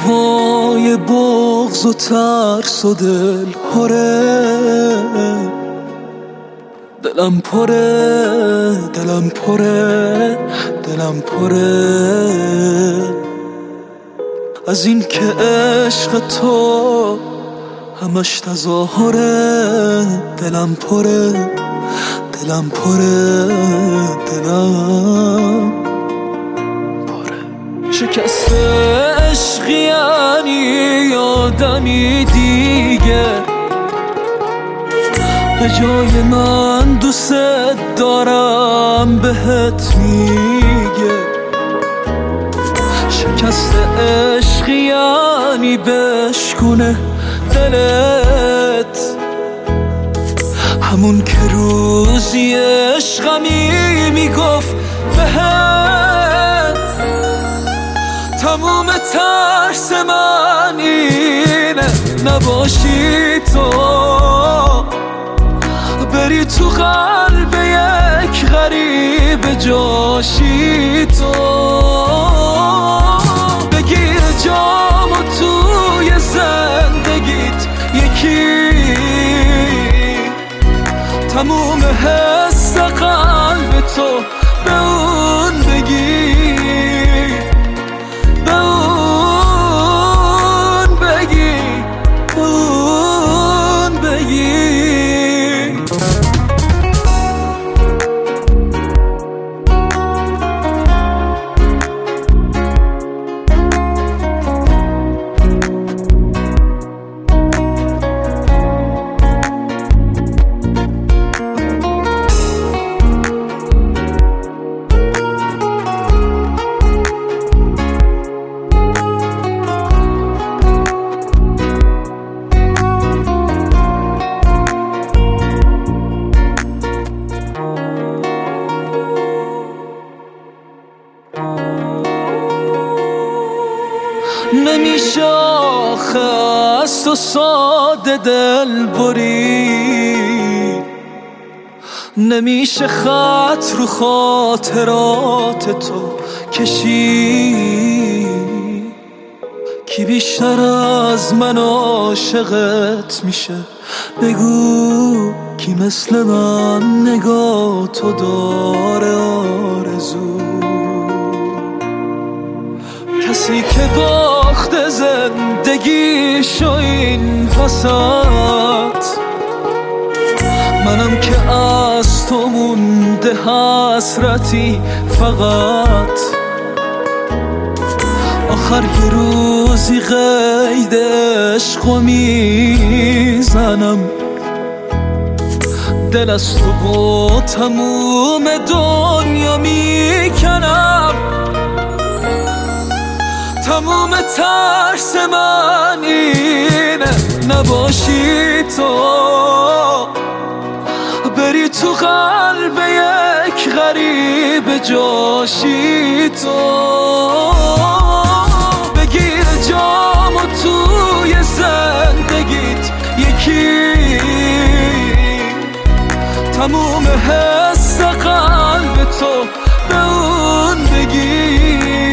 پای بغض و ترس و دل پره، دلم پره، دلم پره، دلم پره از این که عشق تو همش تظاهره. دلم پره، دلم پره، دلم پره. شکست عشق یعنی آدمی دیگه به جای من دوست دارم بهت میگه. شکست عشق یعنی بشکونه دلت، همون که روزی عشقمی میگفت بهت. تموم ترس من اینه نباشی تو، بری تو قلب یک غریب جاشی تو. بگیر جامو توی زندگیت یکی، تموم حس قلب تو به اون بگی، به اون بگی، به اون بگی. نمیشه آخه از تو ساده دل بری، نمیشه خط رو خاطرات تو کشی. کی بیشتر از من عاشقت میشه بگو، کی مثل من نگاه تو داره آرزو. کسی که باخت زندگیشو این وسط، منم که از تو مونده حسرتی فقط. آخر یه روزی قید عشقو میزنم، دل از تو و تموم دنیا میکنم. تموم ترس من اینه نباشی تو، بری تو قلب یک غریب جاشی تو. بگیر جامو توی زندگیت یکی، تموم حس قلب تو به اون بگی،